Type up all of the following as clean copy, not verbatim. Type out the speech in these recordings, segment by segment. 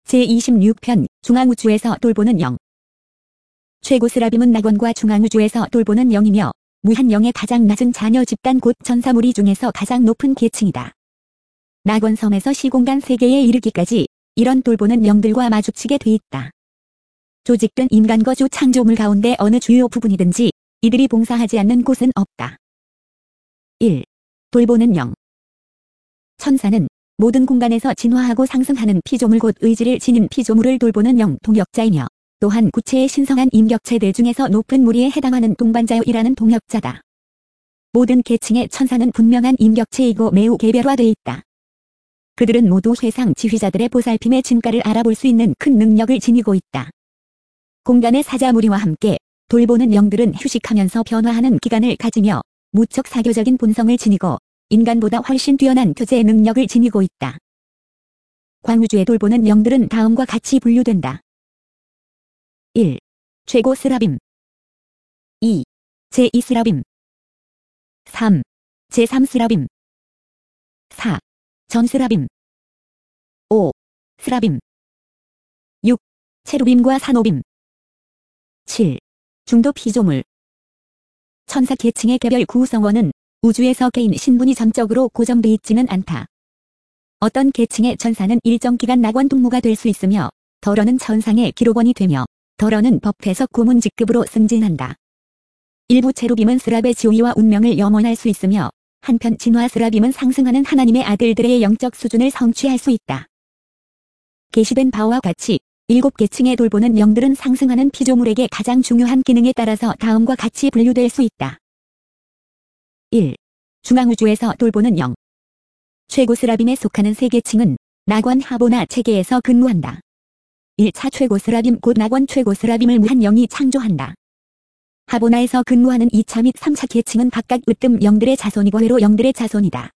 제26편 중앙우주에서 돌보는 영. 최고 스라빔은 낙원과 중앙우주에서 돌보는 영이며 무한영의 가장 낮은 자녀 집단 곧 전사무리 중에서 가장 높은 계층이다. 낙원섬에서 시공간 세계에 이르기까지 이런 돌보는 영들과 마주치게 돼 있다. 조직된 인간 거주 창조물 가운데 어느 주요 부분이든지 이들이 봉사하지 않는 곳은 없다. 1. 돌보는 영. 천사는 모든 공간에서 진화하고 상승하는 피조물 곧 의지를 지닌 피조물을 돌보는 영 동역자이며 또한 구체의 신성한 임격체들 중에서 높은 무리에 해당하는 동반자요이라는 동역자다. 모든 계층의 천사는 분명한 임격체이고 매우 개별화돼 있다. 그들은 모두 회상 지휘자들의 보살핌의 진가를 알아볼 수 있는 큰 능력을 지니고 있다. 공간의 사자무리와 함께 돌보는 영들은 휴식하면서 변화하는 기간을 가지며 무척 사교적인 본성을 지니고 인간보다 훨씬 뛰어난 교제 능력을 지니고 있다. 광우주에 돌보는 영들은 다음과 같이 분류된다. 1. 최고 스라빔. 2. 제2 스라빔. 3. 제3 스라빔. 4. 전 스라빔. 5. 스라빔. 6. 체루빔과 산호빔. 7. 중도 피조물. 천사 계층의 개별 구성원은 우주에서 개인 신분이 전적으로 고정돼 있지는 않다. 어떤 계층의 천사는 일정 기간 낙원 동무가 될 수 있으며 덜어는 천상의 기록원이 되며 덜어는 법회에서 고문 직급으로 승진한다. 일부 체루빔은 스랍의 지위와 운명을 염원할 수 있으며 한편 진화 스라빔은 상승하는 하나님의 아들들의 영적 수준을 성취할 수 있다. 게시된 바와 같이 7계층의 돌보는 영들은 상승하는 피조물에게 가장 중요한 기능에 따라서 다음과 같이 분류될 수 있다. 1. 중앙우주에서 돌보는 영. 최고 스라빔에 속하는 3계층은 낙원 하보나 체계에서 근무한다. 1차 최고 스라빔 곧 낙원 최고 스라빔을 무한영이 창조한다. 하보나에서 근무하는 2차 및 3차 계층은 각각 으뜸 영들의 자손이고 회로 영들의 자손이다.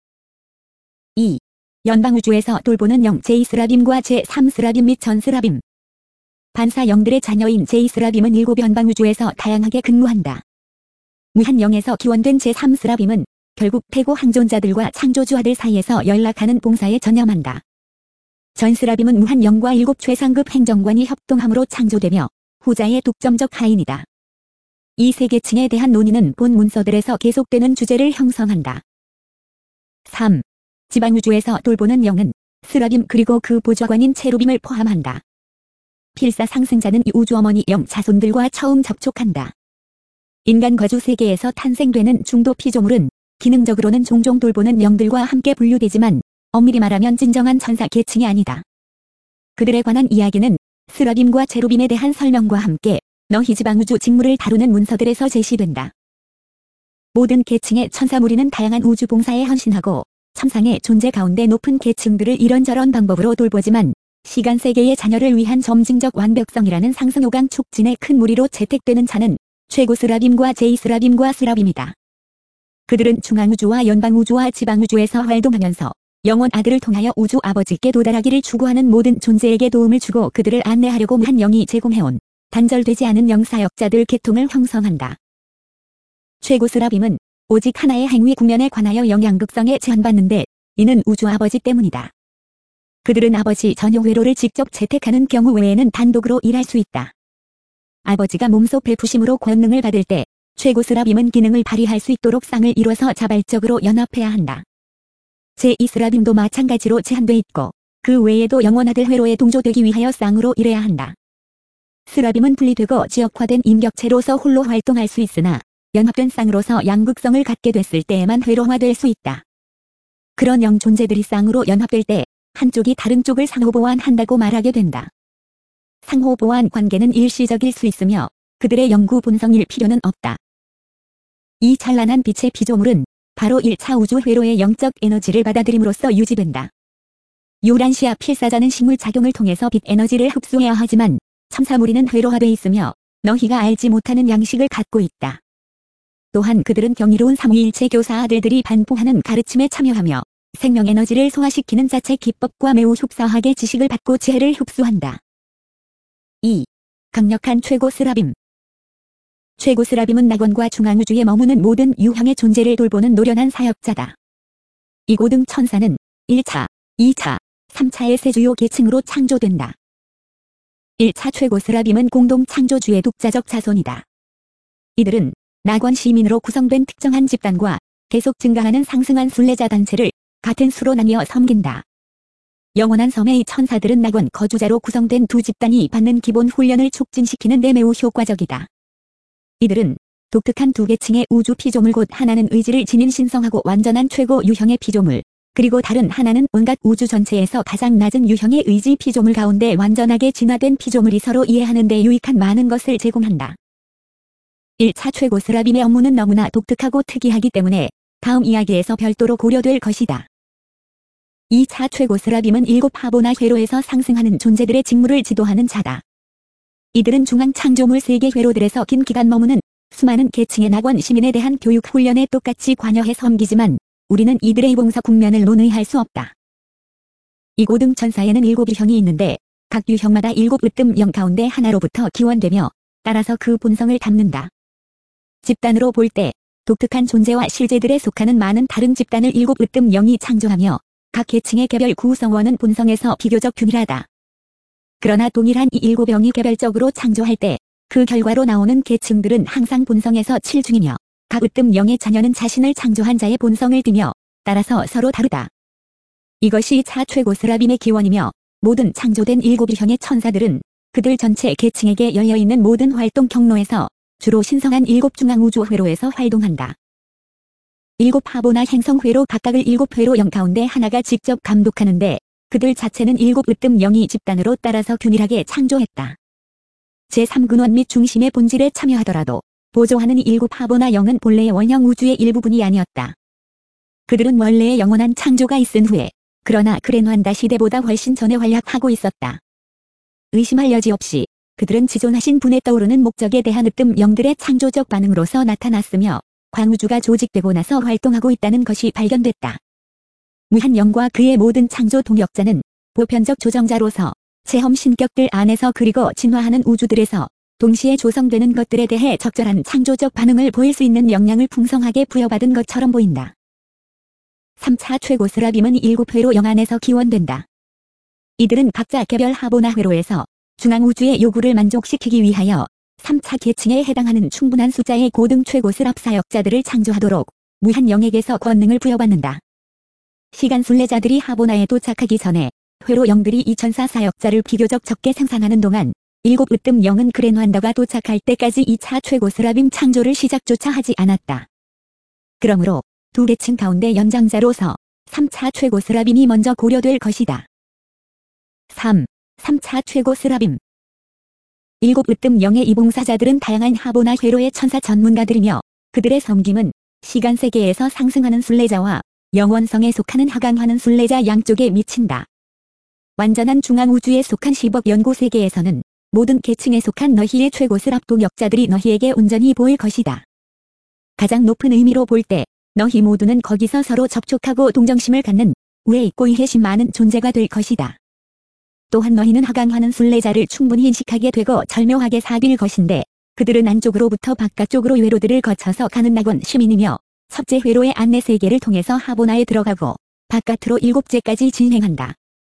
2. 연방우주에서 돌보는 영 제2 스라빔과 제3 스라빔 및 전 스라빔. 반사 영들의 자녀인 제2 스라빔은 7연방우주에서 다양하게 근무한다. 무한영에서 기원된 제3 스라빔은 결국 태고 항존자들과 창조주아들 사이에서 연락하는 봉사에 전념한다. 전 스라빔은 무한영과 7 최상급 행정관이 협동함으로 창조되며 후자의 독점적 하인이다. 이 3계층에 대한 논의는 본 문서들에서 계속되는 주제를 형성한다. 3. 지방우주에서 돌보는 영은 스라빔 그리고 그 보좌관인 체루빔을 포함한다. 필사 상승자는 이 우주어머니 영 자손들과 처음 접촉한다. 인간 거주 세계에서 탄생되는 중도 피조물은 기능적으로는 종종 돌보는 영들과 함께 분류되지만 엄밀히 말하면 진정한 천사 계층이 아니다. 그들에 관한 이야기는 스라빔과 체루빔에 대한 설명과 함께 너희 지방우주 직무를 다루는 문서들에서 제시된다. 모든 계층의 천사무리는 다양한 우주 봉사에 헌신하고 천상의 존재 가운데 높은 계층들을 이런저런 방법으로 돌보지만 시간 세계의 자녀를 위한 점징적 완벽성이라는 상승요강 촉진의 큰 무리로 채택되는 자는 최고 스라빔과 제2 스라빔과 스라빔이다. 그들은 중앙우주와 연방우주와 지방우주에서 활동하면서 영원 아들을 통하여 우주 아버지께 도달하기를 추구하는 모든 존재에게 도움을 주고 그들을 안내하려고 무한영이 제공해온 단절되지 않은 영사역자들 계통을 형성한다. 최고 스라빔은 오직 하나의 행위 국면에 관하여 영향극성에 제한받는데 이는 우주 아버지 때문이다. 그들은 아버지 전용 회로를 직접 채택하는 경우 외에는 단독으로 일할 수 있다. 아버지가 몸소 베푸심으로 권능을 받을 때 최고 스라빔은 기능을 발휘할 수 있도록 쌍을 이뤄서 자발적으로 연합해야 한다. 제2 스라빔도 마찬가지로 제한돼 있고 그 외에도 영원아들 회로에 동조되기 위하여 쌍으로 일해야 한다. 스라빔은 분리되고 지역화된 임격체로서 홀로 활동할 수 있으나 연합된 쌍으로서 양극성을 갖게 됐을 때에만 회로화될 수 있다. 그런 영 존재들이 쌍으로 연합될 때 한쪽이 다른 쪽을 상호보완한다고 말하게 된다. 상호보완 관계는 일시적일 수 있으며 그들의 영구 본성일 필요는 없다. 이 찬란한 빛의 피조물은 바로 1차 우주 회로의 영적 에너지를 받아들임으로써 유지된다. 요란시아 필사자는 식물작용을 통해서 빛 에너지를 흡수해야 하지만 천사무리는 회로화돼 있으며 너희가 알지 못하는 양식을 갖고 있다. 또한 그들은 경이로운 삼위일체 교사 아들들이 반포하는 가르침에 참여하며 생명에너지를 소화시키는 자체 기법과 매우 흡사하게 지식을 받고 지혜를 흡수한다. 2. 강력한 최고 스라빔. 최고 스라빔은 낙원과 중앙우주에 머무는 모든 유형의 존재를 돌보는 노련한 사역자다. 이 고등 천사는 1차, 2차, 3차의 세 주요 계층으로 창조된다. 1차 최고스라빔은 공동 창조주의 독자적 자손이다. 이들은 낙원 시민으로 구성된 특정한 집단과 계속 증가하는 상승한 순례자 단체를 같은 수로 나뉘어 섬긴다. 영원한 섬의 천사들은 낙원 거주자로 구성된 두 집단이 받는 기본 훈련을 촉진시키는 데 매우 효과적이다. 이들은 독특한 두 계층의 우주 피조물 곧 하나는 의지를 지닌 신성하고 완전한 최고 유형의 피조물, 그리고 다른 하나는 온갖 우주 전체에서 가장 낮은 유형의 의지 피조물 가운데 완전하게 진화된 피조물이 서로 이해하는 데 유익한 많은 것을 제공한다. 1차 최고스라빔의 업무는 너무나 독특하고 특이하기 때문에 다음 이야기에서 별도로 고려될 것이다. 2차 최고스라빔은 7 하보나 회로에서 상승하는 존재들의 직무를 지도하는 자다. 이들은 중앙 창조물 세계 회로들에서 긴 기간 머무는 수많은 계층의 낙원 시민에 대한 교육 훈련에 똑같이 관여해 섬기지만 우리는 이들의 봉사 국면을 논의할 수 없다. 이 고등 천사에는 7유형이 있는데 각 유형마다 7 으뜸 영 가운데 하나로부터 기원되며 따라서 그 본성을 담는다. 집단으로 볼 때 독특한 존재와 실제들에 속하는 많은 다른 집단을 7 으뜸 영이 창조하며 각 계층의 개별 구성원은 본성에서 비교적 균일하다. 그러나 동일한 이 7영이 개별적으로 창조할 때 그 결과로 나오는 계층들은 항상 본성에서 7중이며 각 으뜸 영의 자녀는 자신을 창조한 자의 본성을 띠며 따라서 서로 다르다. 이것이 차 최고스라빔의 기원이며 모든 창조된 7유형의 천사들은 그들 전체 계층에게 열려있는 모든 활동 경로에서 주로 신성한 7 중앙우주 회로에서 활동한다. 7 하보나 행성 회로 각각을 7 회로 영 가운데 하나가 직접 감독하는데 그들 자체는 7 으뜸 영이 집단으로 따라서 균일하게 창조했다. 제3근원 및 중심의 본질에 참여하더라도 보조하는 이 7 하보나 영은 본래의 원형 우주의 일부분이 아니었다. 그들은 원래의 영원한 창조가 있은 후에 그러나 그레누안다 시대보다 훨씬 전에 활약하고 있었다. 의심할 여지 없이 그들은 지존하신 분에 떠오르는 목적에 대한 으뜸 영들의 창조적 반응으로서 나타났으며 광우주가 조직되고 나서 활동하고 있다는 것이 발견됐다. 무한 영과 그의 모든 창조 동역자는 보편적 조정자로서 체험 신격들 안에서 그리고 진화하는 우주들에서 동시에 조성되는 것들에 대해 적절한 창조적 반응을 보일 수 있는 역량을 풍성하게 부여받은 것처럼 보인다. 3차 최고스라빔은 7 회로 영 안에서 기원된다. 이들은 각자 개별 하보나 회로에서 중앙우주의 요구를 만족시키기 위하여 3차 계층에 해당하는 충분한 숫자의 고등 최고스랍 사역자들을 창조하도록 무한 영에게서 권능을 부여받는다. 시간 순례자들이 하보나에 도착하기 전에 회로 영들이 이 천사 사역자를 비교적 적게 생산하는 동안 7 으뜸 영은 그레누안다가 도착할 때까지 2차 최고스라빔 창조를 시작조차 하지 않았다. 그러므로 두 계층 가운데 연장자로서 3차 최고스라빔이 먼저 고려될 것이다. 3차 최고스라빔 7 으뜸 영의 이 봉사자들은 다양한 하보나 회로의 천사 전문가들이며 그들의 섬김은 시간 세계에서 상승하는 순례자와 영원성에 속하는 하강하는 순례자 양쪽에 미친다. 완전한 중앙우주에 속한 10억 연구 세계에서는 모든 계층에 속한 너희의 최고스랍 동역자들이 너희에게 온전히 보일 것이다. 가장 높은 의미로 볼 때 너희 모두는 거기서 서로 접촉하고 동정심을 갖는 우애 있고 이해심 많은 존재가 될 것이다. 또한 너희는 하강하는 순례자를 충분히 인식하게 되고 절묘하게 사귈 것인데 그들은 안쪽으로부터 바깥쪽으로 회로들을 거쳐서 가는 낙원 시민이며 첫째 회로의 안내 세계를 통해서 하보나에 들어가고 바깥으로 7제까지 진행한다.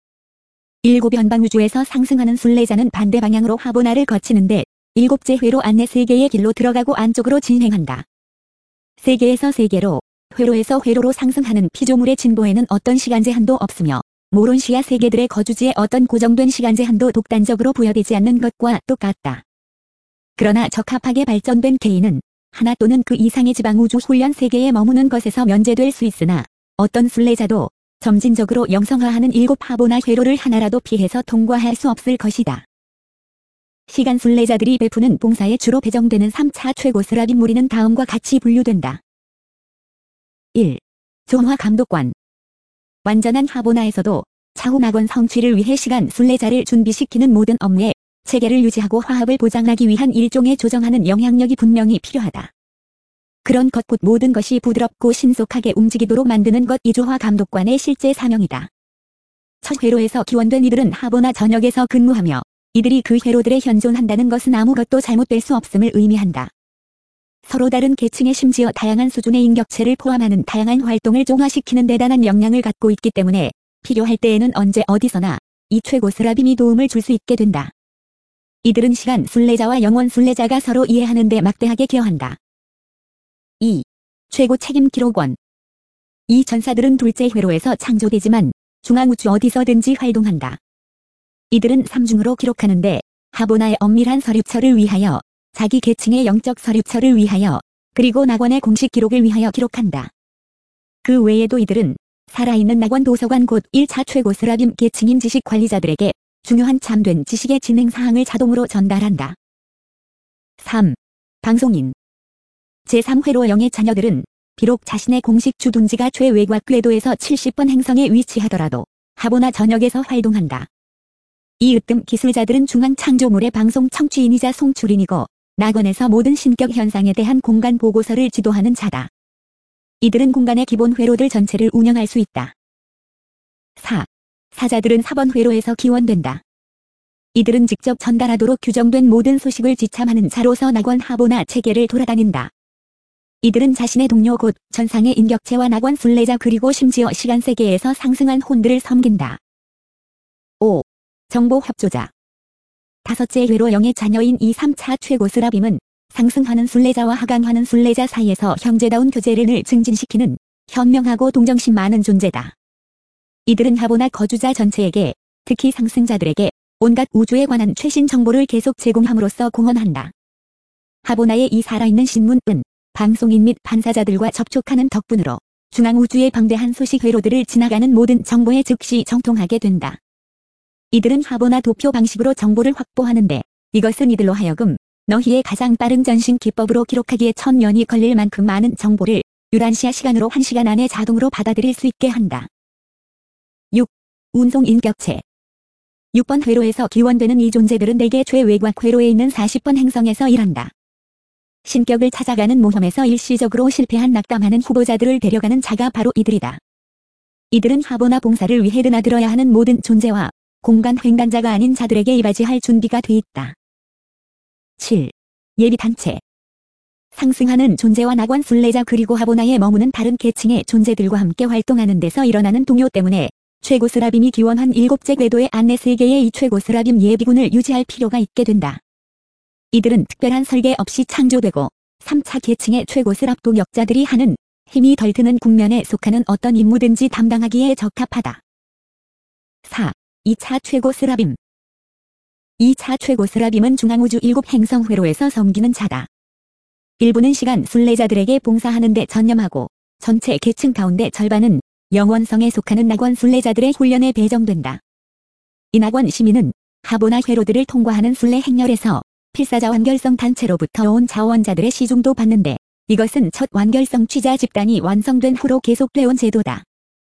7 변방우주에서 상승하는 순례자는 반대 방향으로 하보나를 거치는데 7째 회로 안내 세계의 길로 들어가고 안쪽으로 진행한다. 세계에서 세계로, 회로에서 회로로 상승하는 피조물의 진보에는 어떤 시간제 한도 없으며 모론시아 세계들의 거주지에 어떤 고정된 시간제 한도 독단적으로 부여되지 않는 것과 똑같다. 그러나 적합하게 발전된 개인은 하나 또는 그 이상의 지방우주 훈련 세계에 머무는 것에서 면제될 수 있으나 어떤 순례자도 점진적으로 영성화하는 7 하보나 회로를 하나라도 피해서 통과할 수 없을 것이다. 시간 순례자들이 베푸는 봉사에 주로 배정되는 3차 최고스라빔 무리는 다음과 같이 분류된다. 1. 조화 감독관. 완전한 하보나에서도 차후 낙원 성취를 위해 시간 순례자를 준비시키는 모든 업무에 체계를 유지하고 화합을 보장하기 위한 일종의 조정하는 영향력이 분명히 필요하다. 그런 것 곧 모든 것이 부드럽고 신속하게 움직이도록 만드는 것 이 조화 감독관의 실제 사명이다. 첫 회로에서 기원된 이들은 하보나 전역에서 근무하며 이들이 그 회로들에 현존한다는 것은 아무것도 잘못될 수 없음을 의미한다. 서로 다른 계층의 심지어 다양한 수준의 인격체를 포함하는 다양한 활동을 종합시키는 대단한 역량을 갖고 있기 때문에 필요할 때에는 언제 어디서나 이 최고스라빔이 도움을 줄 수 있게 된다. 이들은 시간 순례자와 영원 순례자가 서로 이해하는 데 막대하게 기여한다. 2. 최고 책임 기록원. 이 전사들은 둘째 회로에서 창조되지만 중앙우주 어디서든지 활동한다. 이들은 삼중으로 기록하는데 하보나의 엄밀한 서류처를 위하여, 자기 계층의 영적 서류처를 위하여, 그리고 낙원의 공식 기록을 위하여 기록한다. 그 외에도 이들은 살아있는 낙원 도서관 곧 1차 최고 스라빔 계층인 지식 관리자들에게 중요한 참된 지식의 진행 사항을 자동으로 전달한다. 3. 방송인. 제3회로 영의 자녀들은 비록 자신의 공식 주둔지가 최외곽 궤도에서 70번 행성에 위치하더라도 하보나 전역에서 활동한다. 이 으뜸 기술자들은 중앙 창조물의 방송 청취인이자 송출인이고 낙원에서 모든 신격 현상에 대한 공간 보고서를 지도하는 자다. 이들은 공간의 기본 회로들 전체를 운영할 수 있다. 4. 사자들은 4번 회로에서 기원된다. 이들은 직접 전달하도록 규정된 모든 소식을 지참하는 자로서 낙원 하보나 체계를 돌아다닌다. 이들은 자신의 동료 곧 전상의 인격체와 낙원 순례자 그리고 심지어 시간세계에서 상승한 혼들을 섬긴다. 5. 정보 협조자. 다섯째 회로 영의 자녀인 이 3차 최고 스라빔은 상승하는 순례자와 하강하는 순례자 사이에서 형제다운 교제를 늘 증진시키는 현명하고 동정심 많은 존재다. 이들은 하보나 거주자 전체에게, 특히 상승자들에게 온갖 우주에 관한 최신 정보를 계속 제공함으로써 공헌한다. 하보나의 이 살아있는 신문은 방송인 및 반사자들과 접촉하는 덕분으로 중앙우주의 방대한 소식 회로들을 지나가는 모든 정보에 즉시 정통하게 된다. 이들은 하보나 도표 방식으로 정보를 확보하는데 이것은 이들로 하여금 너희의 가장 빠른 전신 기법으로 기록하기에 1000년이 걸릴 만큼 많은 정보를 유란시아 시간으로 1시간 안에 자동으로 받아들일 수 있게 한다. 6. 운송 인격체. 6번 회로에서 기원되는 이 존재들은 대개 최외곽 회로에 있는 40번 행성에서 일한다. 신격을 찾아가는 모험에서 일시적으로 실패한 낙담하는 후보자들을 데려가는 자가 바로 이들이다. 이들은 하보나 봉사를 위해 드나들어야 하는 모든 존재와 공간 횡단자가 아닌 자들에게 이바지할 준비가 돼 있다. 7. 예비단체. 상승하는 존재와 낙원 순례자 그리고 하보나에 머무는 다른 계층의 존재들과 함께 활동하는 데서 일어나는 동요 때문에 최고 스라빔이 기원한 7째 궤도의 안내 세계의 이 최고 스라빔 예비군을 유지할 필요가 있게 된다. 이들은 특별한 설계 없이 창조되고 3차 계층의 최고 스랍 동역자들이 하는 힘이 덜 드는 국면에 속하는 어떤 임무든지 담당하기에 적합하다. 4. 2차 최고 스라빔. 2차 최고 스라빔은 중앙우주 7행성 회로에서 섬기는 자다. 일부는 시간 순례자들에게 봉사하는 데 전념하고 전체 계층 가운데 절반은 영원성에 속하는 낙원 순례자들의 훈련에 배정된다. 이 낙원 시민은 하보나 회로들을 통과하는 순례 행렬에서 필사자 완결성 단체로부터 온 자원자들의 시중도 받는데 이것은 첫 완결성 취자 집단이 완성된 후로 계속되어온 제도다.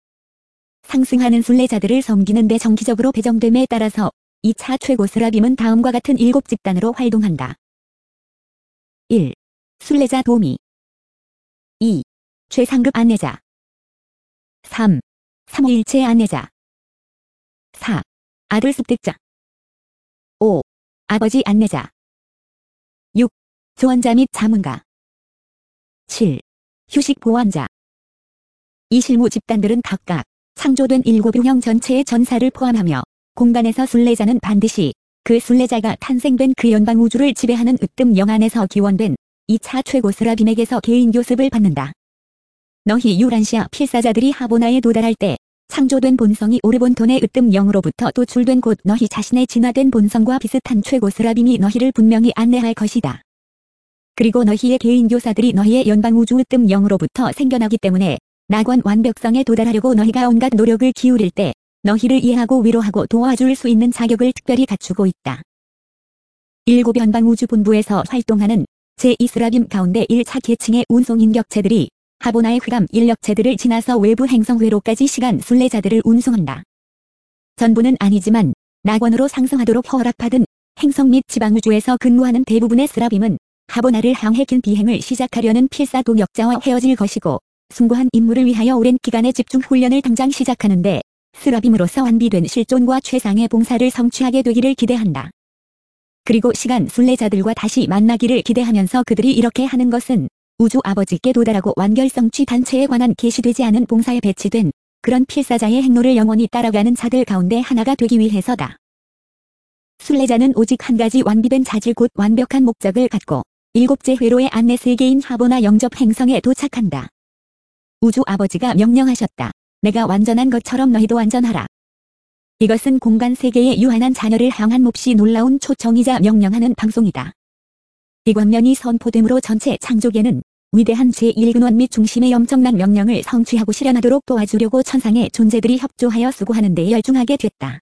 상승하는 순례자들을 섬기는 데 정기적으로 배정됨에 따라서 2차 최고 스라빔은 다음과 같은 7집단으로 활동한다. 1. 순례자 도미. 2. 최상급 안내자. 3. 3호일체 안내자. 4. 아들 습득자. 5. 아버지 안내자. 6. 조언자 및 자문가. 7. 휴식 보완자. 이 실무 집단들은 각각 창조된 7유형 전체의 전사를 포함하며 공간에서 순례자는 반드시 그 순례자가 탄생된 그 연방 우주를 지배하는 으뜸 영안에서 기원된 2차 최고 스라빔에게서 개인 교습을 받는다. 너희 유란시아 필사자들이 하보나에 도달할 때 창조된 본성이 오르본톤의 으뜸 영으로부터 도출된 곧 너희 자신의 진화된 본성과 비슷한 최고 스라빔이 너희를 분명히 안내할 것이다. 그리고 너희의 개인 교사들이 너희의 연방 우주 으뜸 영으로부터 생겨나기 때문에 낙원 완벽성에 도달하려고 너희가 온갖 노력을 기울일 때 너희를 이해하고 위로하고 도와줄 수 있는 자격을 특별히 갖추고 있다. 7연방 우주 본부에서 활동하는 제2스라빔 가운데 1차 계층의 운송 인격체들이 하보나의 휘감 인력체들을 지나서 외부 행성 회로까지 시간 순례자들을 운송한다. 전부는 아니지만 낙원으로 상승하도록 허락받은 행성 및 지방우주에서 근무하는 대부분의 스라빔은 하보나를 향해 긴 비행을 시작하려는 필사 동역자와 헤어질 것이고 숭고한 임무를 위하여 오랜 기간의 집중 훈련을 당장 시작하는데 스라빔으로서 완비된 실존과 최상의 봉사를 성취하게 되기를 기대한다. 그리고 시간 순례자들과 다시 만나기를 기대하면서 그들이 이렇게 하는 것은 우주 아버지께 도달하고 완결성취 단체에 관한 게시되지 않은 봉사에 배치된 그런 필사자의 행로를 영원히 따라가는 자들 가운데 하나가 되기 위해서다. 순례자는 오직 한 가지 완비된 자질 곧 완벽한 목적을 갖고 일곱째 회로의 안내 세계인 하보나 영접 행성에 도착한다. 우주 아버지가 명령하셨다. 내가 완전한 것처럼 너희도 완전하라. 이것은 공간 세계에 유한한 자녀를 향한 몹시 놀라운 초청이자 명령하는 방송이다. 이 광면이 선포됨으로 전체 창조계는 위대한 제1근원 및 중심의 엄청난 명령을 성취하고 실현하도록 도와주려고 천상의 존재들이 협조하여 수고하는 데 열중하게 됐다.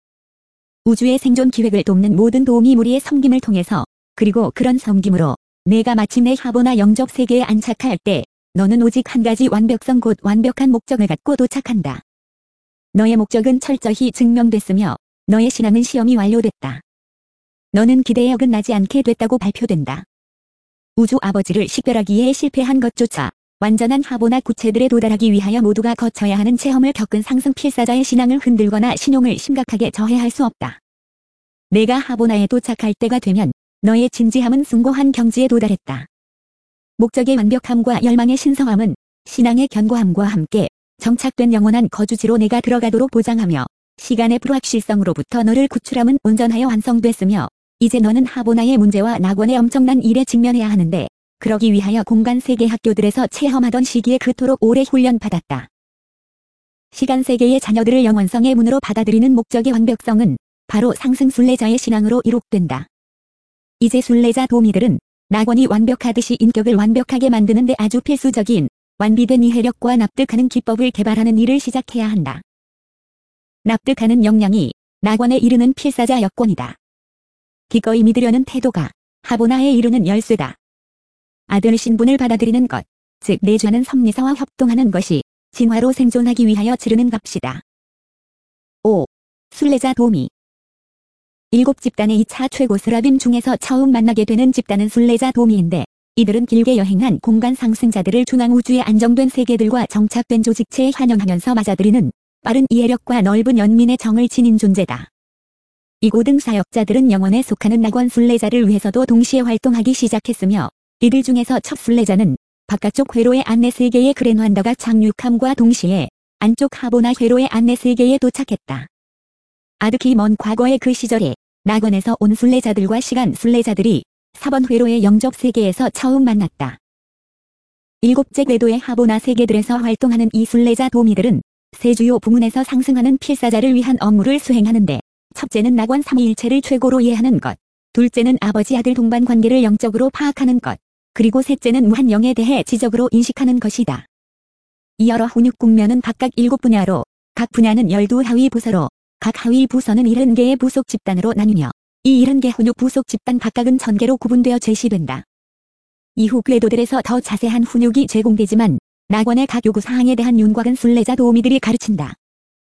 우주의 생존 기획을 돕는 모든 도우미 무리의 섬김을 통해서 그리고 그런 섬김으로 내가 마침내 하보나 영접 세계에 안착할 때 너는 오직 한 가지 완벽성 곧 완벽한 목적을 갖고 도착한다. 너의 목적은 철저히 증명됐으며 너의 신앙은 시험이 완료됐다. 너는 기대에 어긋나지 않게 됐다고 발표된다. 우주 아버지를 식별하기에 실패한 것조차 완전한 하보나 구체들에 도달하기 위하여 모두가 거쳐야 하는 체험을 겪은 상승 필사자의 신앙을 흔들거나 신용을 심각하게 저해할 수 없다. 내가 하보나에 도착할 때가 되면 너의 진지함은 숭고한 경지에 도달했다. 목적의 완벽함과 열망의 신성함은 신앙의 견고함과 함께 정착된 영원한 거주지로 내가 들어가도록 보장하며 시간의 불확실성으로부터 너를 구출함은 온전하여 완성됐으며 이제 너는 하보나의 문제와 낙원의 엄청난 일에 직면해야 하는데 그러기 위하여 공간 세계 학교들에서 체험하던 시기에 그토록 오래 훈련받았다. 시간 세계의 자녀들을 영원성의 문으로 받아들이는 목적의 완벽성은 바로 상승 순례자의 신앙으로 이룩된다. 이제 순례자 도미들은 낙원이 완벽하듯이 인격을 완벽하게 만드는 데 아주 필수적인 완비된 이해력과 납득하는 기법을 개발하는 일을 시작해야 한다. 납득하는 역량이 낙원에 이르는 필사자 여건이다. 기꺼이 믿으려는 태도가 하보나에 이르는 열쇠다. 아들 신분을 받아들이는 것, 즉 내주하는 섭리사와 협동하는 것이 진화로 생존하기 위하여 치르는 값이다. 5. 순례자 도미. 7집단의 2차 최고 스라빔 중에서 처음 만나게 되는 집단은 순례자 도미인데 이들은 길게 여행한 공간 상승자들을 중앙우주의 안정된 세계들과 정착된 조직체에 환영하면서 맞아들이는 빠른 이해력과 넓은 연민의 정을 지닌 존재다. 이 고등 사역자들은 영혼에 속하는 낙원 순례자를 위해서도 동시에 활동하기 시작했으며 이들 중에서 첫 순례자는 바깥쪽 회로의 안내 세계의 그랜환더가 착륙함과 동시에 안쪽 하보나 회로의 안내 세계에 도착했다. 아득히 먼 과거의 그 시절에 낙원에서 온 순례자들과 시간 순례자들이 4번 회로의 영접 세계에서 처음 만났다. 7째 궤도의 하보나 세계들에서 활동하는 이 순례자 도미들은 세 주요 부문에서 상승하는 필사자를 위한 업무를 수행하는데 첫째는 낙원 삼위일체를 최고로 이해하는 것, 둘째는 아버지 아들 동반 관계를 영적으로 파악하는 것, 그리고 셋째는 무한영에 대해 지적으로 인식하는 것이다. 이 여러 훈육 국면은 각각 7분야로 각 분야는 12하위 부서로 각 하위 부서는 70개의 부속 집단으로 나뉘며 이 70개 훈육 부속 집단 각각은 1000개로 구분되어 제시된다. 이후 궤도들에서 더 자세한 훈육이 제공되지만 낙원의 각 요구사항에 대한 윤곽은 순례자 도우미들이 가르친다.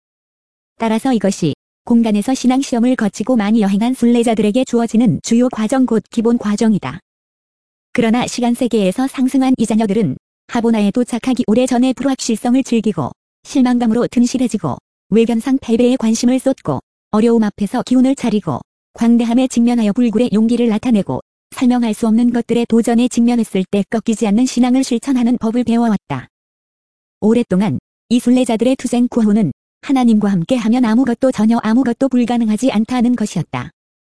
따라서 이것이 공간에서 신앙시험을 거치고 많이 여행한 순례자들에게 주어지는 주요 과정 곧 기본 과정이다. 그러나 시간세계에서 상승한 이 자녀들은 하보나에 도착하기 오래전에 불확실성을 즐기고 실망감으로 튼실해지고 외견상 패배에 관심을 쏟고 어려움 앞에서 기운을 차리고 광대함에 직면하여 불굴의 용기를 나타내고 설명할 수 없는 것들에 도전에 직면했을 때 꺾이지 않는 신앙을 실천하는 법을 배워왔다. 오랫동안 이 순례자들의 투쟁 구호는 하나님과 함께 하면 전혀 아무것도 불가능하지 않다는 것이었다.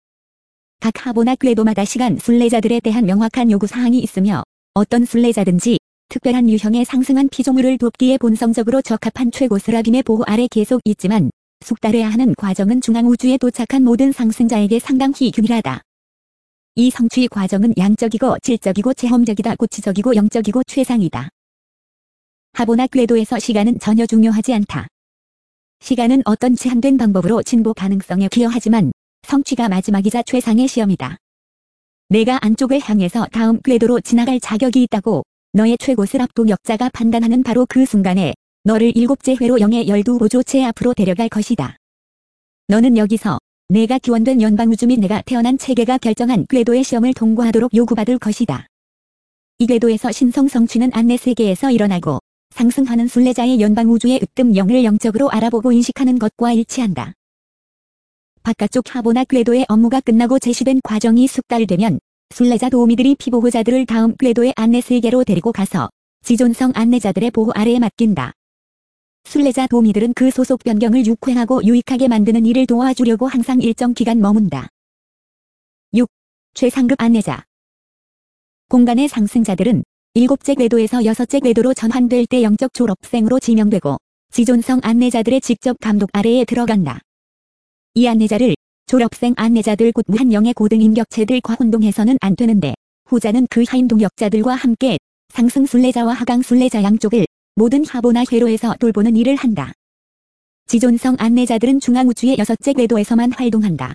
각 하보나 궤도마다 시간 순례자들에 대한 명확한 요구사항이 있으며 어떤 순례자든지 특별한 유형의 상승한 피조물을 돕기에 본성적으로 적합한 최고 스라빔의 보호 아래 계속 있지만 숙달해야 하는 과정은 중앙우주에 도착한 모든 상승자에게 상당히 균일하다. 이 성취 과정은 양적이고 질적이고 체험적이다. 고치적이고 영적이고 최상이다. 하보나 궤도에서 시간은 전혀 중요하지 않다. 시간은 어떤 제한된 방법으로 진보 가능성에 기여하지만 성취가 마지막이자 최상의 시험이다. 내가 안쪽을 향해서 다음 궤도로 지나갈 자격이 있다고 너의 최고 스랍 동역자가 판단하는 바로 그 순간에 너를 7째 회로 영의 12보조체 앞으로 데려갈 것이다. 너는 여기서 내가 기원된 연방우주 및 내가 태어난 체계가 결정한 궤도의 시험을 통과하도록 요구받을 것이다. 이 궤도에서 신성 성취는 안내 세계에서 일어나고 상승하는 순례자의 연방우주의 으뜸 영을 영적으로 알아보고 인식하는 것과 일치한다. 바깥쪽 하보나 궤도의 업무가 끝나고 제시된 과정이 숙달되면 순례자 도우미들이 피보호자들을 다음 궤도의 안내 세계로 데리고 가서 지존성 안내자들의 보호 아래에 맡긴다. 순례자 도우미들은 그 소속 변경을 육횡하고 유익하게 만드는 일을 도와주려고 항상 일정 기간 머문다. 최상급 안내자. 공간의 상승자들은 7째 궤도에서 6째 궤도로 전환될 때 영적 졸업생으로 지명되고 지존성 안내자들의 직접 감독 아래에 들어간다. 이 안내자를 졸업생 안내자들 곧 무한영의 고등 인격체들과 혼동해서는 안 되는데 후자는 그 하인 동역자들과 함께 상승 순례자와 하강 순례자 양쪽을 모든 하보나 회로에서 돌보는 일을 한다. 지존성 안내자들은 중앙우주의 6째 궤도에서만 활동한다.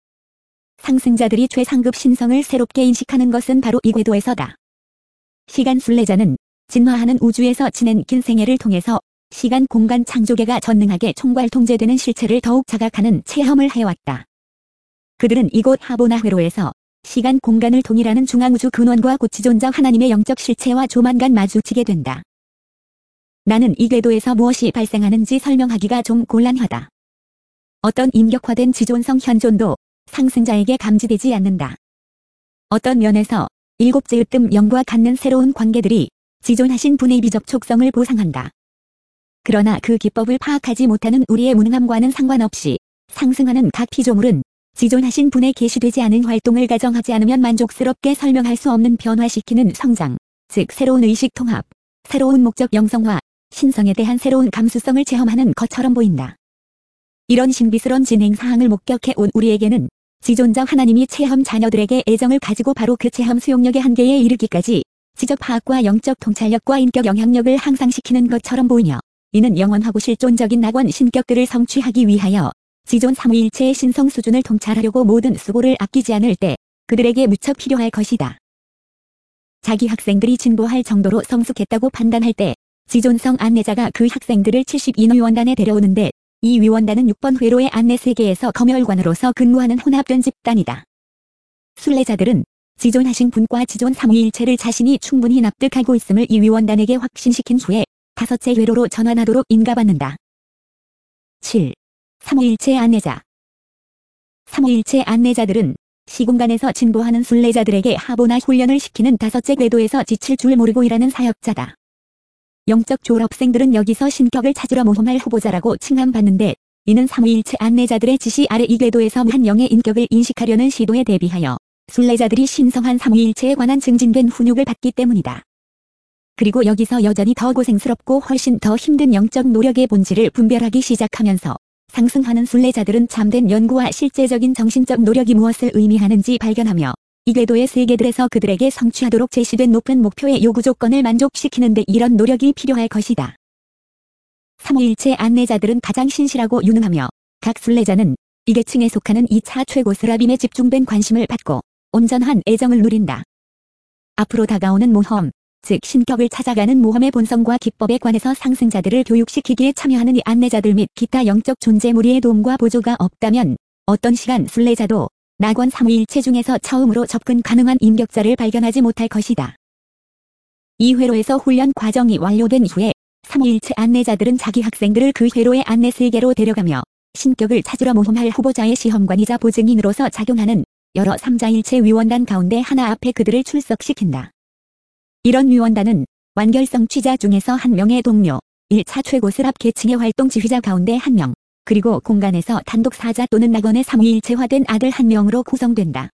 상승자들이 최상급 신성을 새롭게 인식하는 것은 바로 이 궤도에서다. 시간 순례자는 진화하는 우주에서 지낸 긴 생애를 통해서 시간 공간 창조계가 전능하게 총괄 통제되는 실체를 더욱 자각하는 체험을 해왔다. 그들은 이곳 하보나 회로에서 시간 공간을 통일하는 중앙우주 근원과 곧 지존자 하나님의 영적 실체와 조만간 마주치게 된다. 나는 이 궤도에서 무엇이 발생하는지 설명하기가 좀 곤란하다. 어떤 인격화된 지존성 현존도 상승자에게 감지되지 않는다. 어떤 면에서 7째 으뜸 영과 갖는 새로운 관계들이 지존하신 분의 비접촉성을 보상한다. 그러나 그 기법을 파악하지 못하는 우리의 무능함과는 상관없이 상승하는 각 피조물은 지존하신 분의 계시되지 않은 활동을 가정하지 않으면 만족스럽게 설명할 수 없는 변화시키는 성장, 즉 새로운 의식 통합, 새로운 목적 영성화, 신성에 대한 새로운 감수성을 체험하는 것처럼 보인다. 이런 신비스러운 진행 사항을 목격해 온 우리에게는 지존자 하나님이 체험 자녀들에게 애정을 가지고 바로 그 체험 수용력의 한계에 이르기까지 지적 파악과 영적 통찰력과 인격 영향력을 향상시키는 것처럼 보이며 이는 영원하고 실존적인 낙원 신격들을 성취하기 위하여 지존 삼위일체의 신성 수준을 통찰하려고 모든 수고를 아끼지 않을 때 그들에게 무척 필요할 것이다. 자기 학생들이 진보할 정도로 성숙했다고 판단할 때 지존성 안내자가 그 학생들을 72인 위원단에 데려오는데 이 위원단은 6번 회로의 안내 세계에서 검열관으로서 근무하는 혼합된 집단이다. 순례자들은 지존하신 분과 지존 삼위일체를 자신이 충분히 납득하고 있음을 이 위원단에게 확신시킨 후에 5째 회로로 전환하도록 인가받는다. 7. 삼위일체 안내자. 삼위일체 안내자들은 시공간에서 진보하는 순례자들에게 하보나 훈련을 시키는 5째 궤도에서 지칠 줄 모르고 일하는 사역자다. 영적 졸업생들은 여기서 신격을 찾으러 모험할 후보자라고 칭함받는데 이는 삼위일체 안내자들의 지시 아래 이 궤도에서 무한영의 인격을 인식하려는 시도에 대비하여 순례자들이 신성한 삼위일체에 관한 증진된 훈육을 받기 때문이다. 그리고 여기서 여전히 더 고생스럽고 훨씬 더 힘든 영적 노력의 본질을 분별하기 시작하면서 상승하는 순례자들은 참된 연구와 실제적인 정신적 노력이 무엇을 의미하는지 발견하며 이 궤도의 세계들에서 그들에게 성취하도록 제시된 높은 목표의 요구 조건을 만족시키는데 이런 노력이 필요할 것이다. 삼위일체 안내자들은 가장 신실하고 유능하며 각 순례자는 이 계층에 속하는 2차 최고 스라빔에 집중된 관심을 받고 온전한 애정을 누린다. 앞으로 다가오는 모험, 즉 신격을 찾아가는 모험의 본성과 기법에 관해서 상승자들을 교육시키기에 참여하는 이 안내자들 및 기타 영적 존재 무리의 도움과 보조가 없다면 어떤 시간 순례자도 낙원 삼위일체 중에서 처음으로 접근 가능한 인격자를 발견하지 못할 것이다. 이 회로에서 훈련 과정이 완료된 후에 삼위일체 안내자들은 자기 학생들을 그 회로의 안내 세계로 데려가며 신격을 찾으러 모험할 후보자의 시험관이자 보증인으로서 작용하는 여러 삼자일체 위원단 가운데 하나 앞에 그들을 출석시킨다. 이런 위원단은 완결성 취자 중에서 한 명의 동료, 1차 최고 스랍 계층의 활동 지휘자 가운데 1명, 그리고 공간에서 단독 사자 또는 낙원의 삼위일체화된 아들 1명으로 구성된다.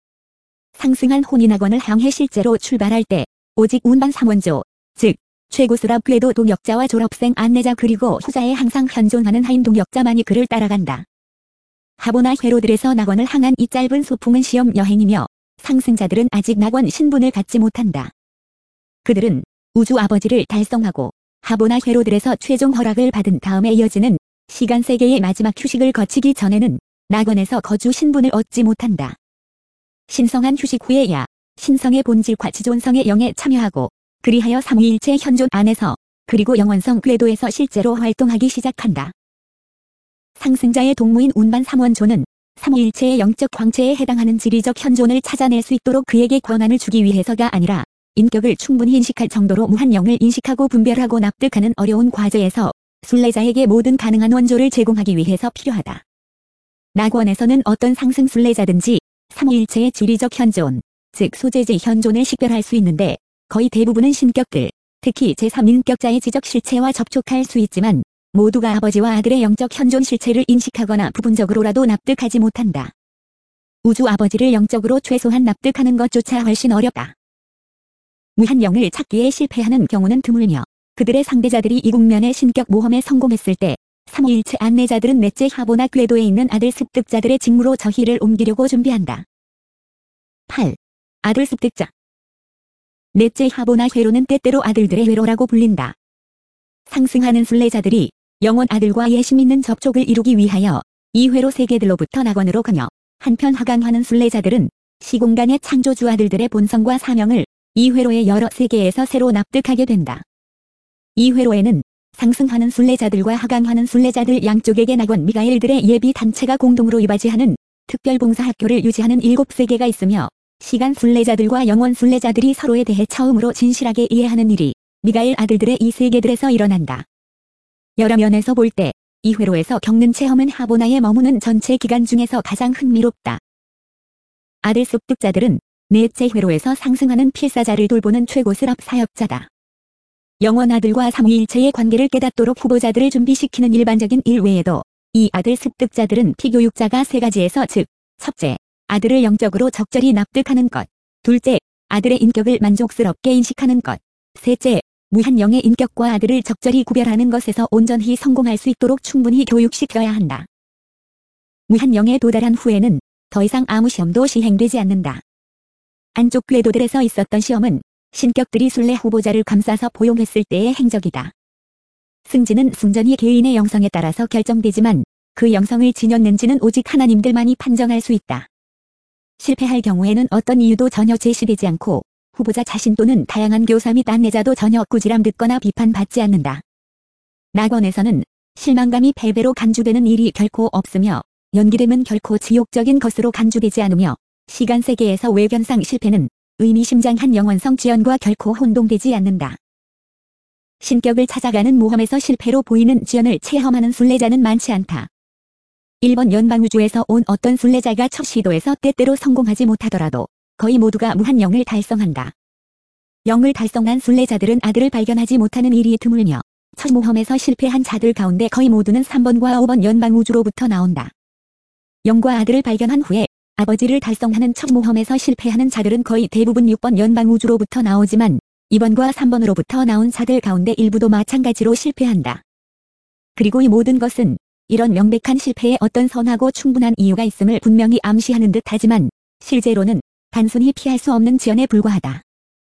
상승한 혼인낙원을 향해 실제로 출발할 때 오직 운반 3원조, 즉 최고 스랍 궤도 동역자와 졸업생 안내자 그리고 후자에 항상 현존하는 하인 동역자만이 그를 따라간다. 하보나 회로들에서 낙원을 향한 이 짧은 소풍은 시험 여행이며 상승자들은 아직 낙원 신분을 갖지 못한다. 그들은 우주 아버지를 달성하고 하보나 회로들에서 최종 허락을 받은 다음에 이어지는 시간 세계의 마지막 휴식을 거치기 전에는 낙원에서 거주 신분을 얻지 못한다. 신성한 휴식 후에야 신성의 본질과 지존성의 영에 참여하고 그리하여 삼위일체 현존 안에서 그리고 영원성 궤도에서 실제로 활동하기 시작한다. 상승자의 동무인 운반 3원조는 삼위일체의 영적 광채에 해당하는 지리적 현존을 찾아낼 수 있도록 그에게 권한을 주기 위해서가 아니라 인격을 충분히 인식할 정도로 무한영을 인식하고 분별하고 납득하는 어려운 과제에서 순례자에게 모든 가능한 원조를 제공하기 위해서 필요하다. 낙원에서는 어떤 상승 순례자든지 삼위일체의 지리적 현존, 즉 소재지 현존을 식별할 수 있는데 거의 대부분은 신격들, 특히 제3인격자의 지적 실체와 접촉할 수 있지만 모두가 아버지와 아들의 영적 현존 실체를 인식하거나 부분적으로라도 납득하지 못한다. 우주 아버지를 영적으로 최소한 납득하는 것조차 훨씬 어렵다. 무한 영을 찾기에 실패하는 경우는 드물며 그들의 상대자들이 이 국면의 신격 모험에 성공했을 때 삼위일체 안내자들은 넷째 하보나 궤도에 있는 아들 습득자들의 직무로 저희를 옮기려고 준비한다. 8. 아들 습득자. 넷째 하보나 회로는 때때로 아들들의 회로라고 불린다. 상승하는 순례자들이 영원 아들과 예심 있는 접촉을 이루기 위하여 이 회로 세계들로부터 낙원으로 가며 한편 하강하는 순례자들은 시공간의 창조주 아들들의 본성과 사명을 이 회로의 여러 세계에서 새로 납득하게 된다. 이 회로에는 상승하는 순례자들과 하강하는 순례자들 양쪽에게 낙원 미가엘들의 예비 단체가 공동으로 이바지하는 특별봉사학교를 유지하는 7세계가 있으며 시간 순례자들과 영원 순례자들이 서로에 대해 처음으로 진실하게 이해하는 일이 미가엘 아들들의 이 세계들에서 일어난다. 여러 면에서 볼 때 이 회로에서 겪는 체험은 하보나에 머무는 전체 기간 중에서 가장 흥미롭다. 아들 습득자들은 넷째 회로에서 상승하는 필사자를 돌보는 최고스럽 사역자다. 영원 아들과 삼위일체의 관계를 깨닫도록 후보자들을 준비시키는 일반적인 일 외에도 이 아들 습득자들은 피교육자가 세 가지에서 즉, 첫째, 아들을 영적으로 적절히 납득하는 것, 둘째, 아들의 인격을 만족스럽게 인식하는 것, 셋째, 무한 영의 인격과 아들을 적절히 구별하는 것에서 온전히 성공할 수 있도록 충분히 교육시켜야 한다. 무한 영에 도달한 후에는 더 이상 아무 시험도 시행되지 않는다. 안쪽 궤도들에서 있었던 시험은 신격들이 순례 후보자를 감싸서 포용했을 때의 행적이다. 승진은 순전히 개인의 영성에 따라서 결정되지만 그 영성을 지녔는지는 오직 하나님들만이 판정할 수 있다. 실패할 경우에는 어떤 이유도 전혀 제시되지 않고 후보자 자신 또는 다양한 교사 및 안내자도 전혀 꾸지람 듣거나 비판받지 않는다. 낙원에서는 실망감이 패배로 간주되는 일이 결코 없으며 연기됨은 결코 지옥적인 것으로 간주되지 않으며 시간 세계에서 외견상 실패는 의미심장한 영원성 지연과 결코 혼동되지 않는다. 신격을 찾아가는 모험에서 실패로 보이는 지연을 체험하는 순례자는 많지 않다. 일본 연방우주에서 온 어떤 순례자가 첫 시도에서 때때로 성공하지 못하더라도 거의 모두가 무한 영을 달성한다. 영을 달성한 순례자들은 아들을 발견하지 못하는 일이 드물며 첫 모험에서 실패한 자들 가운데 거의 모두는 3번과 5번 연방우주로부터 나온다. 영과 아들을 발견한 후에 아버지를 달성하는 첫 모험에서 실패하는 자들은 거의 대부분 6번 연방우주로부터 나오지만 2번과 3번으로부터 나온 자들 가운데 일부도 마찬가지로 실패한다. 그리고 이 모든 것은 이런 명백한 실패에 어떤 선하고 충분한 이유가 있음을 분명히 암시하는 듯 하지만 실제로는 단순히 피할 수 없는 지연에 불과하다.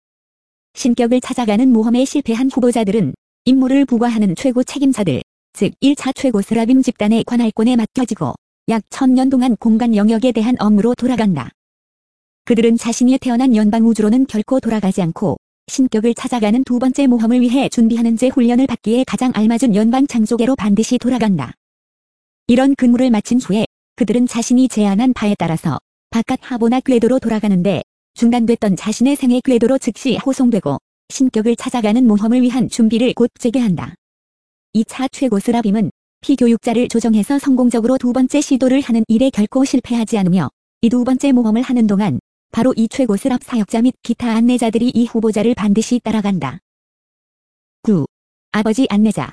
신격을 찾아가는 모험에 실패한 후보자들은 임무를 부과하는 최고 책임자들, 즉 1차 최고 스라빔 집단의 관할권에 맡겨지고 약 1000년 동안 공간 영역에 대한 업무로 돌아간다. 그들은 자신이 태어난 연방우주로는 결코 돌아가지 않고 신격을 찾아가는 두 번째 모험을 위해 준비하는 제 훈련을 받기에 가장 알맞은 연방 창조계로 반드시 돌아간다. 이런 근무를 마친 후에 그들은 자신이 제안한 바에 따라서 바깥 하보나 궤도로 돌아가는데 중단됐던 자신의 생애 궤도로 즉시 호송되고 신격을 찾아가는 모험을 위한 준비를 곧 재개한다. 2차 최고 스라빔은 피교육자를 조정해서 성공적으로 두 번째 시도를 하는 일에 결코 실패하지 않으며 이 두 번째 모험을 하는 동안 바로 이 최고 스랍 사역자 및 기타 안내자들이 이 후보자를 반드시 따라간다. 9. 아버지 안내자.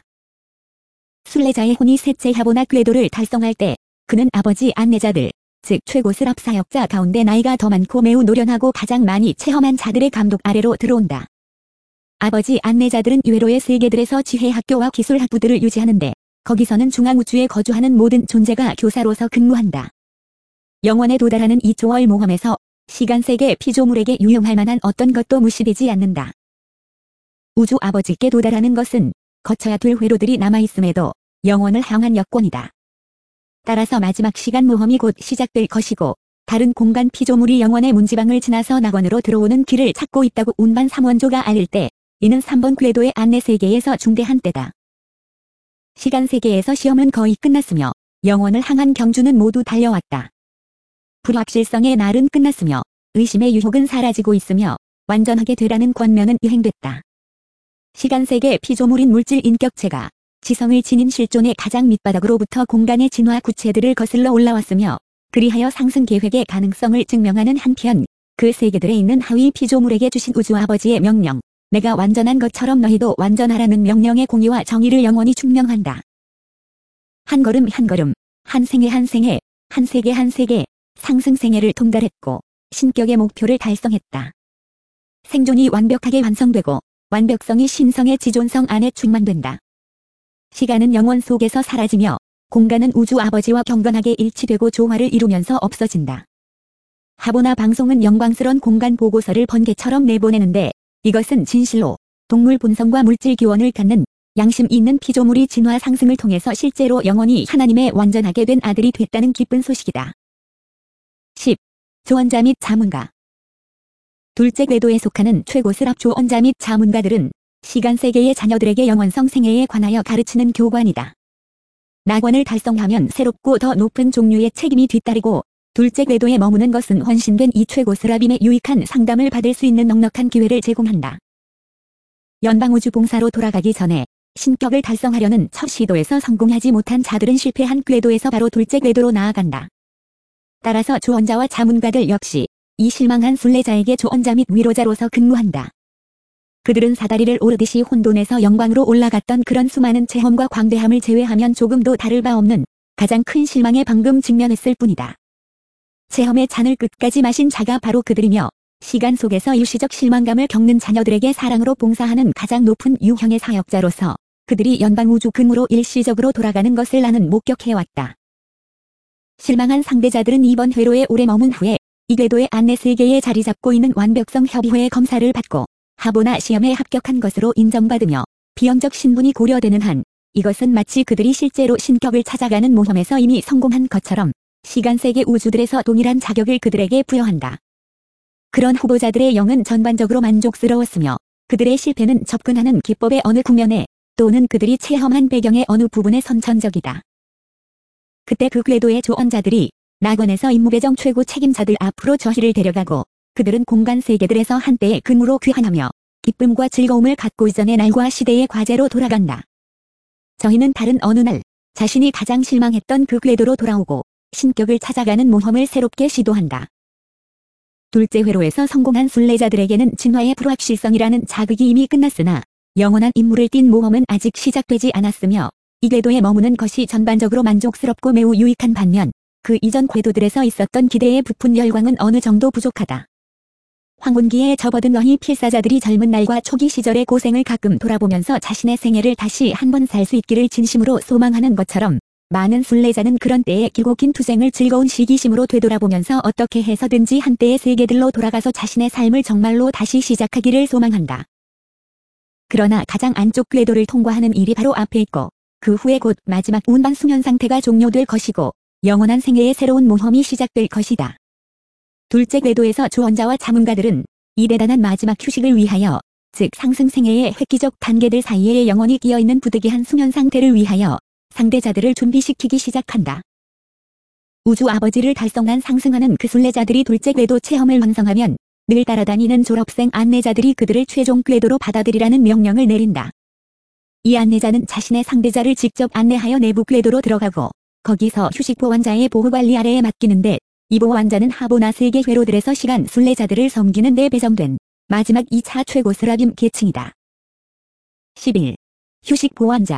순례자의 혼이 셋째 하보나 궤도를 달성할 때 그는 아버지 안내자들, 즉 최고 스랍 사역자 가운데 나이가 더 많고 매우 노련하고 가장 많이 체험한 자들의 감독 아래로 들어온다. 아버지 안내자들은 이외로의 세계들에서 지혜학교와 기술학부들을 유지하는데 거기서는 중앙우주에 거주하는 모든 존재가 교사로서 근무한다. 영원에 도달하는 이 초월 모험에서 시간세계 피조물에게 유용할 만한 어떤 것도 무시되지 않는다. 우주 아버지께 도달하는 것은 거쳐야 될 회로들이 남아있음에도 영원을 향한 여권이다. 따라서 마지막 시간 모험이 곧 시작될 것이고 다른 공간 피조물이 영원의 문지방을 지나서 낙원으로 들어오는 길을 찾고 있다고 운반 3원조가 알릴 때 이는 3번 궤도의 안내세계에서 중대한 때다. 시간세계에서 시험은 거의 끝났으며 영원을 향한 경주는 모두 달려왔다. 불확실성의 날은 끝났으며 의심의 유혹은 사라지고 있으며 완전하게 되라는 권면은 이행됐다. 시간세계 피조물인 물질 인격체가 지성을 지닌 실존의 가장 밑바닥으로부터 공간의 진화 구체들을 거슬러 올라왔으며 그리하여 상승 계획의 가능성을 증명하는 한편 그 세계들에 있는 하위 피조물에게 주신 우주 아버지의 명령, 내가 완전한 것처럼 너희도 완전하라는 명령의 공의와 정의를 영원히 증명한다. 한 걸음 한 걸음, 한 생애 한 생애, 한 세계 한 세계, 상승생애를 통달했고 신격의 목표를 달성했다. 생존이 완벽하게 완성되고 완벽성이 신성의 지존성 안에 충만된다. 시간은 영원 속에서 사라지며 공간은 우주 아버지와 경건하게 일치되고 조화를 이루면서 없어진다. 하보나 방송은 영광스런 공간 보고서를 번개처럼 내보내는데 이것은 진실로 동물 본성과 물질 기원을 갖는 양심 있는 피조물이 진화 상승을 통해서 실제로 영원히 하나님의 완전하게 된 아들이 됐다는 기쁜 소식이다. 10. 조언자 및 자문가. 둘째 궤도에 속하는 최고스랍 조언자 및 자문가들은 시간세계의 자녀들에게 영원성 생애에 관하여 가르치는 교관이다. 낙원을 달성하면 새롭고 더 높은 종류의 책임이 뒤따르고 둘째 궤도에 머무는 것은 헌신된 이 최고스랍임의 유익한 상담을 받을 수 있는 넉넉한 기회를 제공한다. 연방우주 봉사로 돌아가기 전에 신격을 달성하려는 첫 시도에서 성공하지 못한 자들은 실패한 궤도에서 바로 둘째 궤도로 나아간다. 따라서 조언자와 자문가들 역시 이 실망한 순례자에게 조언자 및 위로자로서 근무한다. 그들은 사다리를 오르듯이 혼돈에서 영광으로 올라갔던 그런 수많은 체험과 광대함을 제외하면 조금도 다를 바 없는 가장 큰 실망에 방금 직면했을 뿐이다. 체험의 잔을 끝까지 마신 자가 바로 그들이며 시간 속에서 일시적 실망감을 겪는 자녀들에게 사랑으로 봉사하는 가장 높은 유형의 사역자로서 그들이 연방우주 근무로 일시적으로 돌아가는 것을 나는 목격해왔다. 실망한 상대자들은 이번 회로에 오래 머문 후에 이 궤도의 안내 세계에 자리 잡고 있는 완벽성 협의회의 검사를 받고 하보나 시험에 합격한 것으로 인정받으며 비영적 신분이 고려되는 한 이것은 마치 그들이 실제로 신격을 찾아가는 모험에서 이미 성공한 것처럼 시간세계 우주들에서 동일한 자격을 그들에게 부여한다. 그런 후보자들의 영은 전반적으로 만족스러웠으며 그들의 실패는 접근하는 기법의 어느 국면에 또는 그들이 체험한 배경의 어느 부분에 선천적이다. 그때 그 궤도의 조언자들이 낙원에서 임무배정 최고 책임자들 앞으로 저희를 데려가고 그들은 공간 세계들에서 한때의 근무로 귀환하며 기쁨과 즐거움을 갖고 이전의 날과 시대의 과제로 돌아간다. 저희는 다른 어느 날 자신이 가장 실망했던 그 궤도로 돌아오고 신격을 찾아가는 모험을 새롭게 시도한다. 둘째 회로에서 성공한 순례자들에게는 진화의 불확실성이라는 자극이 이미 끝났으나 영원한 임무를 띈 모험은 아직 시작되지 않았으며 이 궤도에 머무는 것이 전반적으로 만족스럽고 매우 유익한 반면 그 이전 궤도들에서 있었던 기대에 부푼 열광은 어느 정도 부족하다. 황혼기에 접어든 어희 필사자들이 젊은 날과 초기 시절의 고생을 가끔 돌아보면서 자신의 생애를 다시 한번 살 수 있기를 진심으로 소망하는 것처럼 많은 순례자는 그런 때의 길고 긴 투쟁을 즐거운 시기심으로 되돌아보면서 어떻게 해서든지 한때의 세계들로 돌아가서 자신의 삶을 정말로 다시 시작하기를 소망한다. 그러나 가장 안쪽 궤도를 통과하는 일이 바로 앞에 있고 그 후에 곧 마지막 운반 수면 상태가 종료될 것이고 영원한 생애의 새로운 모험이 시작될 것이다. 둘째 궤도에서 조언자와 자문가들은 이 대단한 마지막 휴식을 위하여 즉 상승 생애의 획기적 단계들 사이에 영원히 끼어있는 부득이한 수면 상태를 위하여 상대자들을 준비시키기 시작한다. 우주 아버지를 달성한 상승하는 그 순례자들이 둘째 궤도 체험을 완성하면 늘 따라다니는 졸업생 안내자들이 그들을 최종 궤도로 받아들이라는 명령을 내린다. 이 안내자는 자신의 상대자를 직접 안내하여 내부 궤도로 들어가고 거기서 휴식 보완자의 보호관리 아래에 맡기는데 이 보완자는 하보나 세계 회로들에서 시간 순례자들을 섬기는 데 배정된 마지막 2차 최고스랍임 계층이다. 11. 휴식 보완자.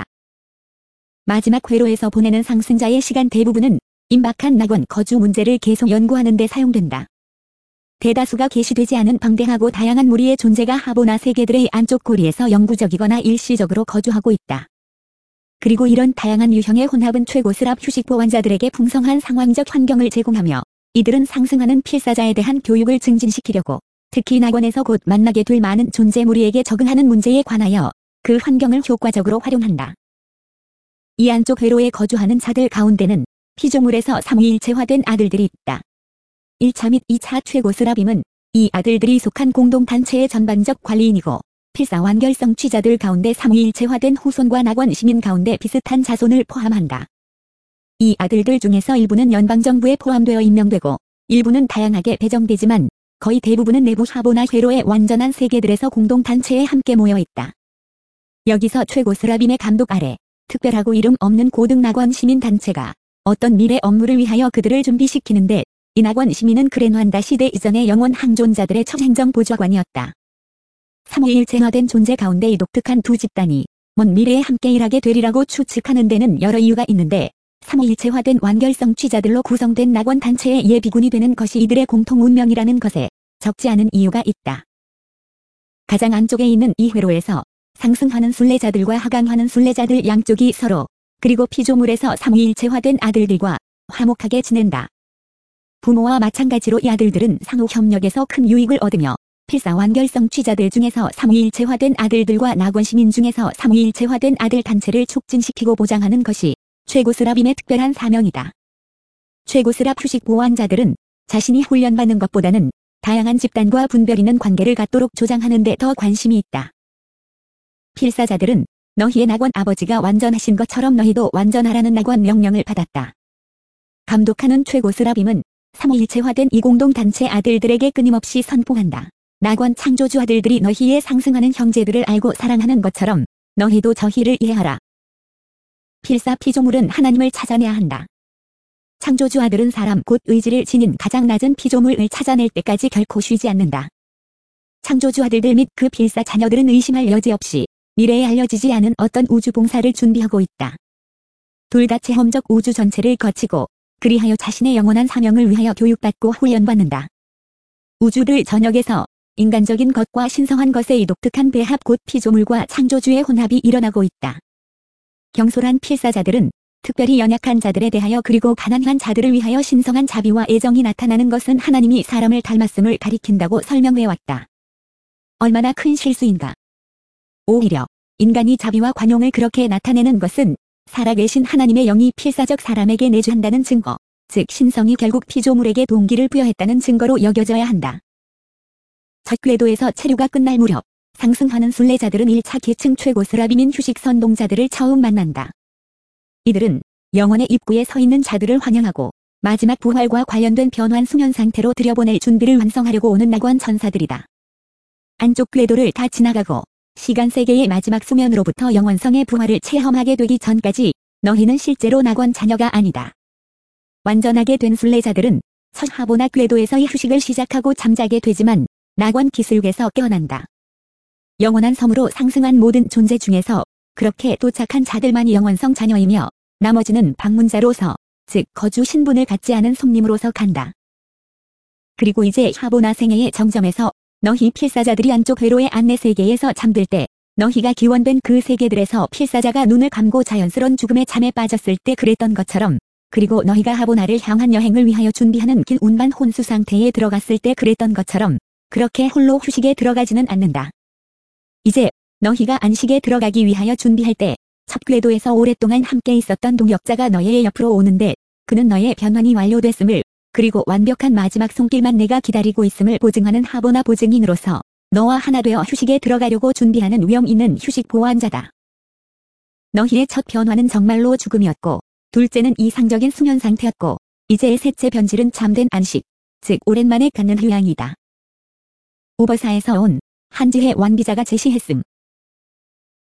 마지막 회로에서 보내는 상승자의 시간 대부분은 임박한 낙원 거주 문제를 계속 연구하는 데 사용된다. 대다수가 계시되지 않은 방대하고 다양한 무리의 존재가 하보나 세계들의 안쪽 고리에서 영구적이거나 일시적으로 거주하고 있다. 그리고 이런 다양한 유형의 혼합은 최고스랍 휴식 보완자들에게 풍성한 상황적 환경을 제공하며 이들은 상승하는 필사자에 대한 교육을 증진시키려고 특히 낙원에서 곧 만나게 될 많은 존재 무리에게 적응하는 문제에 관하여 그 환경을 효과적으로 활용한다. 이 안쪽 회로에 거주하는 자들 가운데는 피조물에서 삼위일체화된 아들들이 있다. 1차 및 2차 최고스랍임은 이 아들들이 속한 공동단체의 전반적 관리인이고 필사 완결성 취자들 가운데 삼위일체화된 후손과 낙원 시민 가운데 비슷한 자손을 포함한다. 이 아들들 중에서 일부는 연방정부에 포함되어 임명되고 일부는 다양하게 배정되지만 거의 대부분은 내부 하보나 회로의 완전한 세계들에서 공동단체에 함께 모여 있다. 여기서 최고스랍임의 감독 아래 특별하고 이름 없는 고등 낙원 시민단체가 어떤 미래 업무를 위하여 그들을 준비시키는데 이 낙원 시민은 그레누안다 시대 이전의 영원 항존자들의 첫 행정보좌관이었다. 삼위일체화된 존재 가운데 이 독특한 두 집단이 먼 미래에 함께 일하게 되리라고 추측하는 데는 여러 이유가 있는데 삼위일체화된 완결성 취자들로 구성된 낙원 단체의 예비군이 되는 것이 이들의 공통 운명이라는 것에 적지 않은 이유가 있다. 가장 안쪽에 있는 이 회로에서 상승하는 순례자들과 하강하는 순례자들 양쪽이 서로 그리고 피조물에서 삼위일체화된 아들들과 화목하게 지낸다. 부모와 마찬가지로 이 아들들은 상호 협력에서 큰 유익을 얻으며 필사 완결성 취자들 중에서 삼위일체화된 아들들과 낙원 시민 중에서 삼위일체화된 아들 단체를 촉진시키고 보장하는 것이 최고스랍임의 특별한 사명이다. 최고스랍 휴식 보완자들은 자신이 훈련받는 것보다는 다양한 집단과 분별 있는 관계를 갖도록 조장하는 데 더 관심이 있다. 필사자들은 너희의 낙원 아버지가 완전하신 것처럼 너희도 완전하라는 낙원 명령을 받았다. 감독하는 최고스랍임은 삼위일체화된 이 공동단체 아들들에게 끊임없이 선포한다. 낙원 창조주 아들들이 너희의 상승하는 형제들을 알고 사랑하는 것처럼 너희도 저희를 이해하라. 필사 피조물은 하나님을 찾아내야 한다. 창조주 아들은 사람 곧 의지를 지닌 가장 낮은 피조물을 찾아낼 때까지 결코 쉬지 않는다. 창조주 아들들 및 그 필사 자녀들은 의심할 여지 없이 미래에 알려지지 않은 어떤 우주 봉사를 준비하고 있다. 둘 다 체험적 우주 전체를 거치고 그리하여 자신의 영원한 사명을 위하여 교육받고 훈련받는다. 우주들 전역에서 인간적인 것과 신성한 것의 이 독특한 배합 곧 피조물과 창조주의 혼합이 일어나고 있다. 경솔한 필사자들은 특별히 연약한 자들에 대하여 그리고 가난한 자들을 위하여 신성한 자비와 애정이 나타나는 것은 하나님이 사람을 닮았음을 가리킨다고 설명해왔다. 얼마나 큰 실수인가. 오히려 인간이 자비와 관용을 그렇게 나타내는 것은 살아계신 하나님의 영이 필사적 사람에게 내주한다는 증거, 즉 신성이 결국 피조물에게 동기를 부여했다는 증거로 여겨져야 한다. 첫 궤도에서 체류가 끝날 무렵 상승하는 순례자들은 1차 계층 최고스랍임인 휴식 선동자들을 처음 만난다. 이들은 영혼의 입구에 서 있는 자들을 환영하고 마지막 부활과 관련된 변환 수면 상태로 들여보낼 준비를 완성하려고 오는 낙원 천사들이다. 안쪽 궤도를 다 지나가고 시간 세계의 마지막 수면으로부터 영원성의 부활을 체험하게 되기 전까지 너희는 실제로 낙원 자녀가 아니다. 완전하게 된 순례자들은 첫 하보나 궤도에서의 휴식을 시작하고 잠자게 되지만 낙원 기슬에서 깨어난다. 영원한 섬으로 상승한 모든 존재 중에서 그렇게 도착한 자들만이 영원성 자녀이며 나머지는 방문자로서 즉 거주 신분을 갖지 않은 손님으로서 간다. 그리고 이제 하보나 생애의 정점에서 너희 필사자들이 안쪽 회로의 안내 세계에서 잠들 때 너희가 기원된 그 세계들에서 필사자가 눈을 감고 자연스러운 죽음의 잠에 빠졌을 때 그랬던 것처럼 그리고 너희가 하보나를 향한 여행을 위하여 준비하는 긴 운반 혼수 상태에 들어갔을 때 그랬던 것처럼 그렇게 홀로 휴식에 들어가지는 않는다. 이제 너희가 안식에 들어가기 위하여 준비할 때 첫 궤도에서 오랫동안 함께 있었던 동역자가 너의 옆으로 오는데 그는 너의 변환이 완료됐음을 그리고 완벽한 마지막 손길만 내가 기다리고 있음을 보증하는 하보나 보증인으로서 너와 하나 되어 휴식에 들어가려고 준비하는 위험 있는 휴식 보완자다. 너희의 첫 변화는 정말로 죽음이었고 둘째는 이상적인 수면 상태였고 이제 셋째 변질은 참된 안식, 즉 오랜만에 갖는 휴양이다. 오버사에서 온 한지혜 완비자가 제시했음.